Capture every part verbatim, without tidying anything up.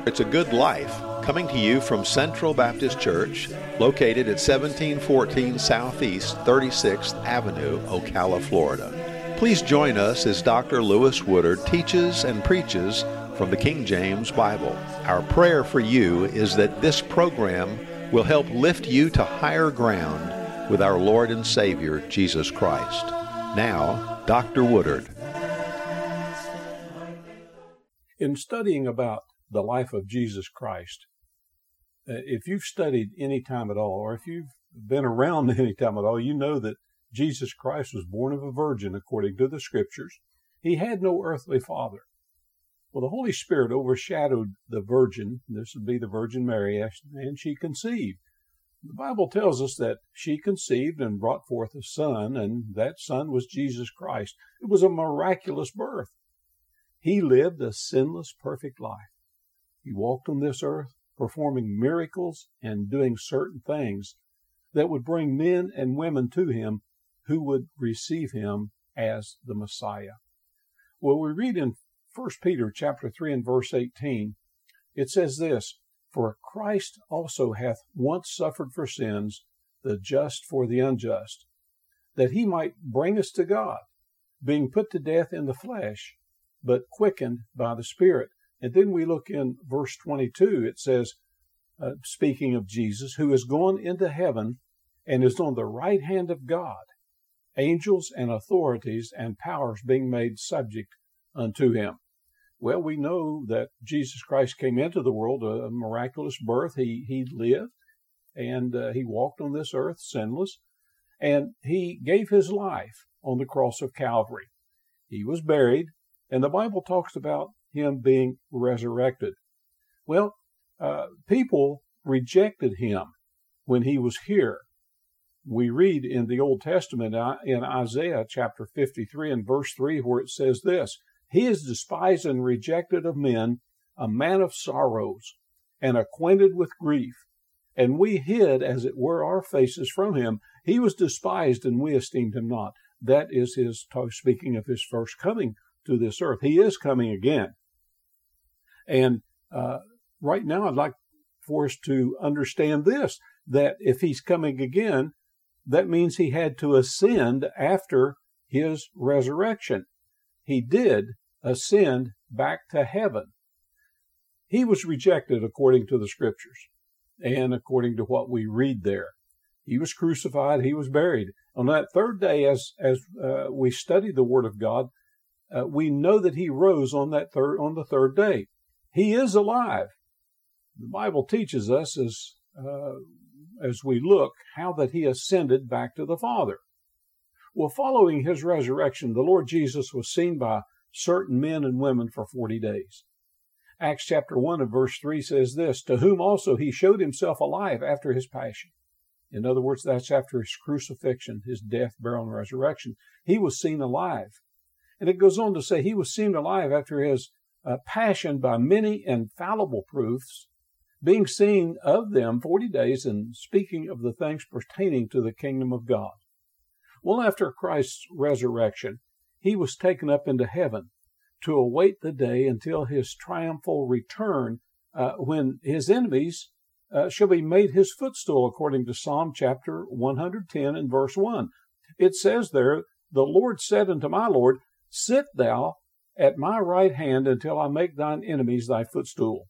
It's a Good Life, coming to you from Central Baptist Church, located at seventeen fourteen Southeast thirty-sixth Avenue, Ocala, Florida. Please join us as Doctor Lewis Woodard teaches and preaches from the King James Bible. Our prayer for you is that this program will help lift you to higher ground with our Lord and Savior, Jesus Christ. Now, Doctor Woodard. In studying about the life of Jesus Christ, uh, if you've studied any time at all, or if you've been around any time at all, you know that Jesus Christ was born of a virgin according to the Scriptures. He had no earthly father. Well, the Holy Spirit overshadowed the virgin. This would be the Virgin Mary, and she conceived. The Bible tells us that she conceived and brought forth a son, and that son was Jesus Christ. It was a miraculous birth. He lived a sinless, perfect life. He walked on this earth, performing miracles and doing certain things that would bring men and women to him who would receive him as the Messiah. Well, we read in First Peter chapter three and verse eighteen, it says this, "For Christ also hath once suffered for sins, the just for the unjust, that he might bring us to God, being put to death in the flesh, but quickened by the Spirit." And then we look in verse twenty-two, it says, uh, speaking of Jesus, who is gone into heaven and is on the right hand of God, angels and authorities and powers being made subject unto him. Well, we know that Jesus Christ came into the world, a miraculous birth. He, he lived and uh, he walked on this earth sinless, and he gave his life on the cross of Calvary. He was buried, and the Bible talks about him being resurrected. Well, uh, people rejected him when he was here. We read in the Old Testament in Isaiah chapter fifty-three and verse three where it says this, "He is despised and rejected of men, a man of sorrows, and acquainted with grief. And we hid, as it were, our faces from him. He was despised, and we esteemed him not." That is his, speaking of his first coming to this earth. He is coming again. And uh, right now I'd like for us to understand this, that if he's coming again, that means he had to ascend after his resurrection. He did ascend back to heaven. He was rejected according to the Scriptures and according to what we read there. He was crucified. He was buried. On that third day, as as uh, we study the Word of God, uh, we know that he rose on that third on the third day. He is alive. The Bible teaches us as uh, as we look how that he ascended back to the Father. Well, following his resurrection, the Lord Jesus was seen by certain men and women for forty days. Acts chapter one and verse three says this, "To whom also he showed himself alive after his passion." In other words, that's after his crucifixion, his death, burial, and resurrection. He was seen alive. And it goes on to say he was seen alive after his uh, passion by many infallible proofs, being seen of them forty days and speaking of the things pertaining to the kingdom of God. Well, after Christ's resurrection, he was taken up into heaven to await the day until his triumphal return, uh, when his enemies uh, shall be made his footstool, according to Psalm chapter one hundred ten and verse one. It says there, "The Lord said unto my Lord, Sit thou at my right hand until I make thine enemies thy footstool."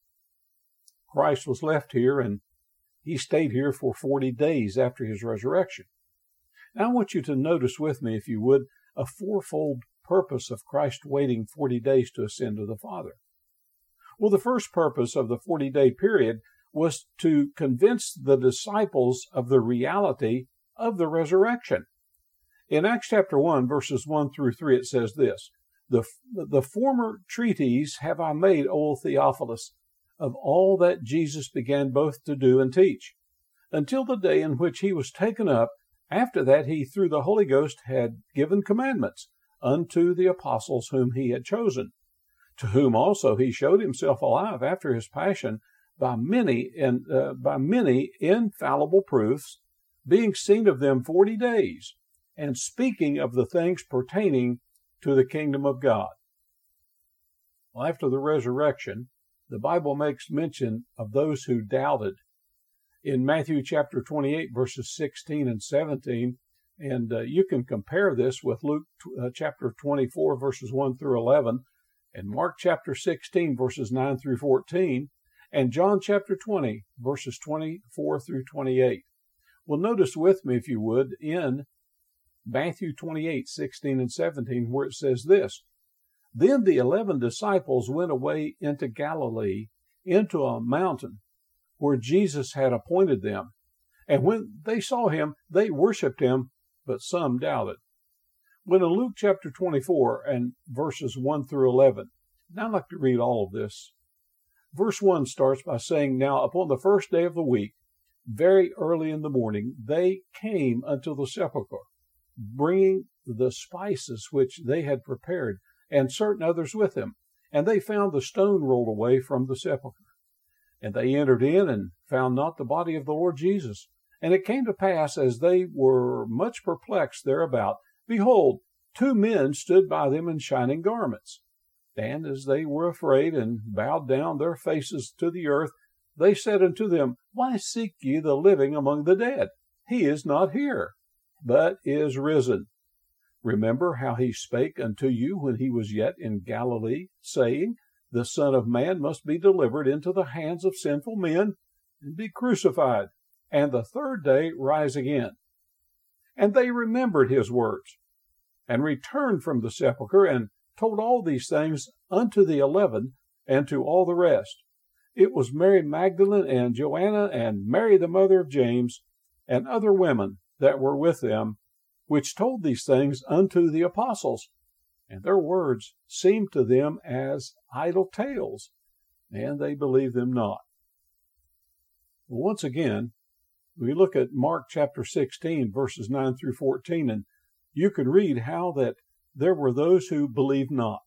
Christ was left here, and he stayed here for forty days after his resurrection. Now I want you to notice with me, if you would, a fourfold purpose of Christ waiting forty days to ascend to the Father. Well, the first purpose of the forty-day period was to convince the disciples of the reality of the resurrection. In Acts chapter one, verses one through three, it says this, The, the former treatise have I made, O Theophilus, of all that Jesus began both to do and teach, until the day in which he was taken up. After that he, through the Holy Ghost, had given commandments unto the apostles whom he had chosen, to whom also he showed himself alive after his passion by many and uh, by many infallible proofs, being seen of them forty days, and speaking of the things pertaining to the kingdom of God. Well, after the resurrection, the Bible makes mention of those who doubted. In Matthew chapter twenty-eight, verses sixteen and seventeen, and uh, you can compare this with Luke uh, chapter twenty-four, verses one through eleven, and Mark chapter sixteen, verses nine through fourteen, and John chapter twenty, verses twenty-four through twenty-eight. Well, notice with me, if you would, in Matthew twenty-eight, sixteen and seventeen, where it says this, "Then the eleven disciples went away into Galilee, into a mountain, where Jesus had appointed them. And when they saw him, they worshipped him, but some doubted." When in Luke chapter twenty-four and verses one through eleven, now I'd like to read all of this. Verse one starts by saying, "Now upon the first day of the week, very early in the morning, they came unto the sepulchre, bringing the spices which they had prepared, and certain others with them. And they found the stone rolled away from the sepulchre. And they entered in and found not the body of the Lord Jesus. And it came to pass, as they were much perplexed thereabout, behold, two men stood by them in shining garments. And as they were afraid, and bowed down their faces to the earth, they said unto them, Why seek ye the living among the dead? He is not here, but is risen. Remember how he spake unto you when he was yet in Galilee, saying, The Son of Man must be delivered into the hands of sinful men, and be crucified, and the third day rise again. And they remembered his words, and returned from the sepulchre, and told all these things unto the eleven, and to all the rest. It was Mary Magdalene, and Joanna, and Mary the mother of James, and other women that were with them, which told these things unto the apostles. And their words seemed to them as idle tales, and they believed them not." Once again, we look at Mark chapter sixteen, verses nine through fourteen, and you can read how that there were those who believed not.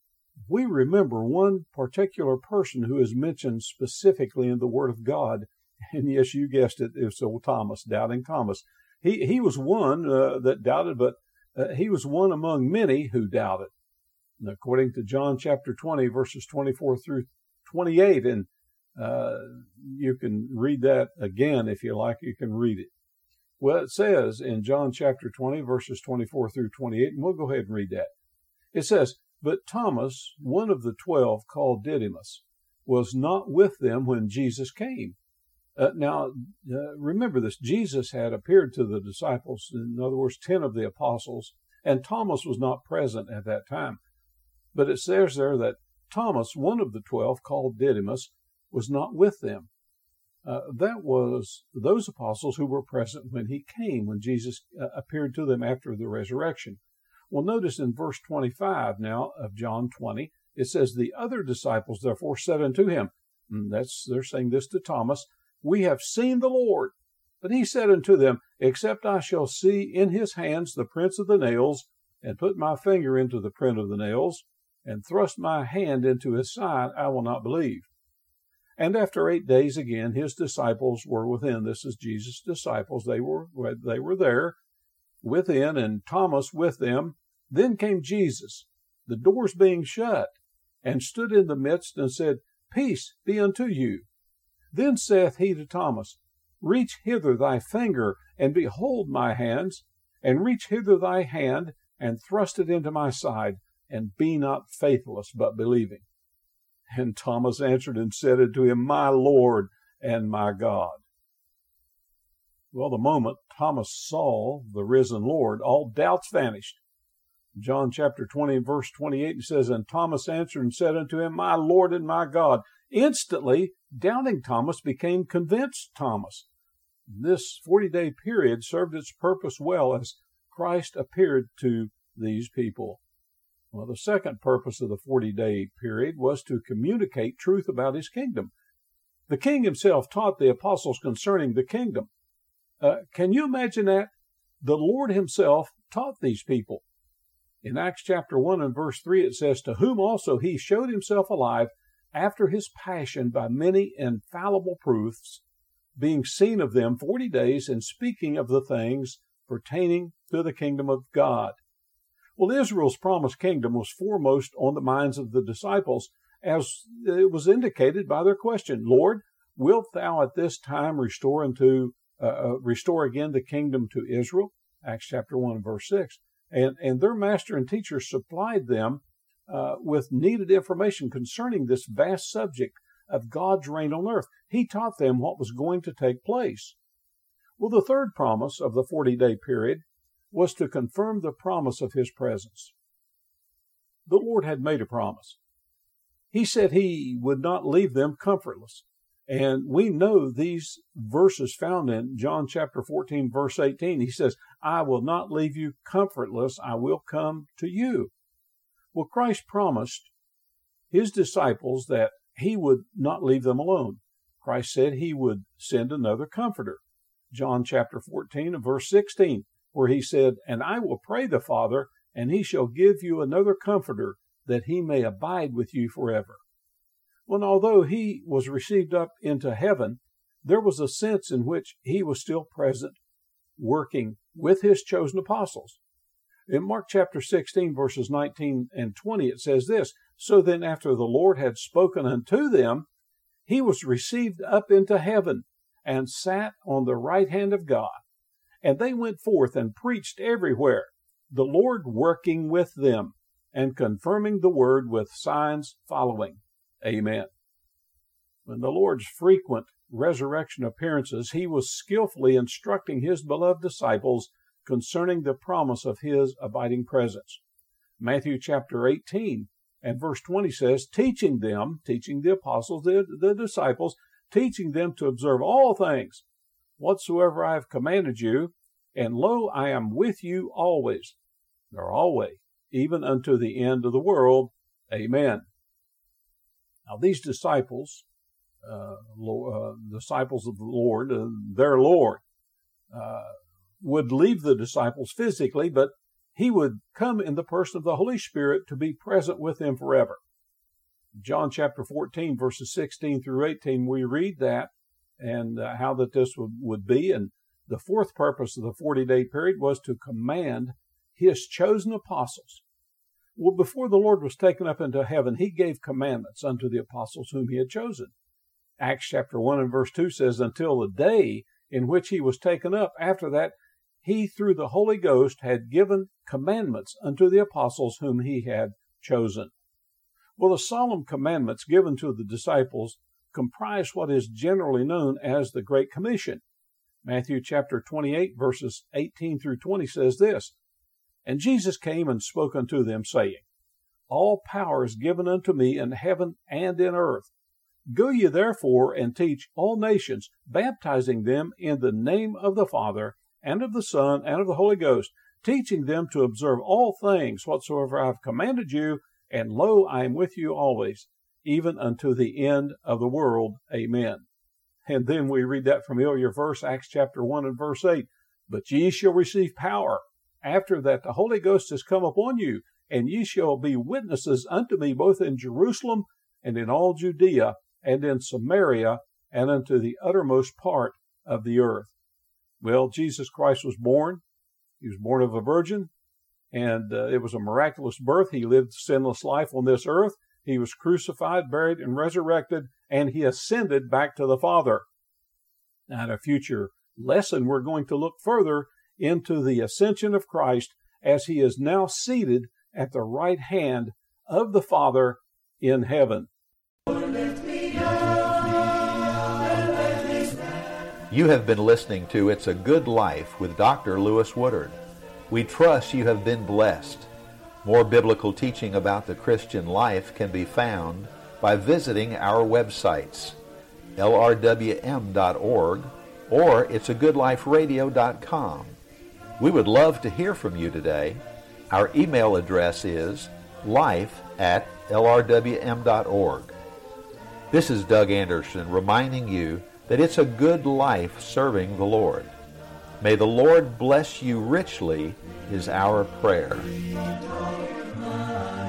We remember one particular person who is mentioned specifically in the Word of God, and yes, you guessed it, it was old Thomas, doubting Thomas. He he was one uh, that doubted, but uh, he was one among many who doubted. And according to John chapter twenty, verses twenty-four through twenty-eight, and uh, you can read that again if you like, you can read it. Well, it says in John chapter twenty, verses twenty-four through twenty-eight, and we'll go ahead and read that. It says, "But Thomas, one of the twelve, called Didymus, was not with them when Jesus came." Uh, now, uh, remember this, Jesus had appeared to the disciples, in other words, ten of the apostles, and Thomas was not present at that time. But it says there that Thomas, one of the twelve, called Didymus, was not with them. Uh, that was those apostles who were present when he came, when Jesus uh, appeared to them after the resurrection. Well, notice in verse twenty-five now of John twenty, it says, "The other disciples therefore said unto him," and that's, they're saying this to Thomas, "We have seen the Lord." But he said unto them, "Except I shall see in his hands the prints of the nails, and put my finger into the print of the nails, and thrust my hand into his side, I will not believe." And after eight days again, his disciples were within. This is Jesus' disciples. They were, they were there within, and Thomas with them. Then came Jesus, the doors being shut, and stood in the midst, and said, "Peace be unto you." Then saith he to Thomas, "Reach hither thy finger, and behold my hands, and reach hither thy hand, and thrust it into my side, and be not faithless, but believing." And Thomas answered and said unto him, "My Lord and my God." Well, the moment Thomas saw the risen Lord, all doubts vanished. John chapter twenty and verse twenty-eight, it says, "And Thomas answered and said unto him, My Lord and my God." Instantly, doubting Thomas became convinced Thomas. This forty-day period served its purpose well as Christ appeared to these people. Well, the second purpose of the forty-day period was to communicate truth about his kingdom. The king himself taught the apostles concerning the kingdom. Uh, can you imagine that? The Lord himself taught these people. In Acts chapter one and verse three, it says, "To whom also he showed himself alive after his passion by many infallible proofs, being seen of them forty days, and speaking of the things pertaining to the kingdom of God." Well, Israel's promised kingdom was foremost on the minds of the disciples, as it was indicated by their question, Lord, wilt thou at this time restore unto uh, restore again the kingdom to Israel? Acts chapter one, verse six. And, and their master and teacher supplied them uh, with needed information concerning this vast subject of God's reign on earth. He taught them what was going to take place. Well, the third promise of the forty-day period was to confirm the promise of his presence. The Lord had made a promise. He said he would not leave them comfortless. And we know these verses found in John chapter fourteen, verse eighteen. He says, I will not leave you comfortless. I will come to you. Well, Christ promised his disciples that he would not leave them alone. Christ said he would send another comforter. John chapter fourteen and verse sixteen, where he said, And I will pray the Father, and he shall give you another comforter, that he may abide with you forever. Well, although he was received up into heaven, there was a sense in which he was still present, working with his chosen apostles. In Mark chapter sixteen, verses nineteen and twenty, it says this, So then after the Lord had spoken unto them, he was received up into heaven, and sat on the right hand of God. And they went forth and preached everywhere, the Lord working with them, and confirming the word with signs following. Amen. In the Lord's frequent resurrection appearances, he was skillfully instructing his beloved disciples concerning the promise of his abiding presence. Matthew chapter eighteen and verse twenty says, teaching them, teaching the apostles, the, the disciples, teaching them to observe all things whatsoever I have commanded you, and lo, I am with you always, or always, even unto the end of the world. Amen. Now these disciples, uh, uh, disciples of the Lord, uh, their Lord, uh, would leave the disciples physically, but he would come in the person of the Holy Spirit to be present with them forever. John chapter fourteen, verses sixteen through eighteen, we read that and uh, how that this would, would be. And the fourth purpose of the forty-day period was to command his chosen apostles. Well, before the Lord was taken up into heaven, he gave commandments unto the apostles whom he had chosen. Acts chapter one and verse two says, until the day in which he was taken up, after that, he through the Holy Ghost had given commandments unto the apostles whom he had chosen. Well, the solemn commandments given to the disciples comprise what is generally known as the Great Commission. Matthew chapter twenty-eight, verses eighteen through twenty says this, And Jesus came and spoke unto them, saying, All power is given unto me in heaven and in earth. Go ye therefore and teach all nations, baptizing them in the name of the Father, and of the Son, and of the Holy Ghost, teaching them to observe all things whatsoever I have commanded you, and lo, I am with you always, even unto the end of the world. Amen. And then we read that familiar verse, Acts chapter one and verse eight, But ye shall receive power, after that the Holy Ghost is come upon you, and ye shall be witnesses unto me both in Jerusalem, and in all Judea, and in Samaria, and unto the uttermost part of the earth. Well, Jesus Christ was born. He was born of a virgin, and uh, it was a miraculous birth. He lived a sinless life on this earth. He was crucified, buried, and resurrected, and he ascended back to the Father. Now, in a future lesson, we're going to look further into the ascension of Christ as he is now seated at the right hand of the Father in heaven. You have been listening to It's a Good Life with Doctor Lewis Woodard. We trust you have been blessed. More biblical teaching about the Christian life can be found by visiting our websites, L R W M dot org or it's a good life radio dot com. We would love to hear from you today. Our email address is life at L R W M dot org. This is Doug Anderson reminding you that it's a good life serving the Lord. May the Lord bless you richly is our prayer.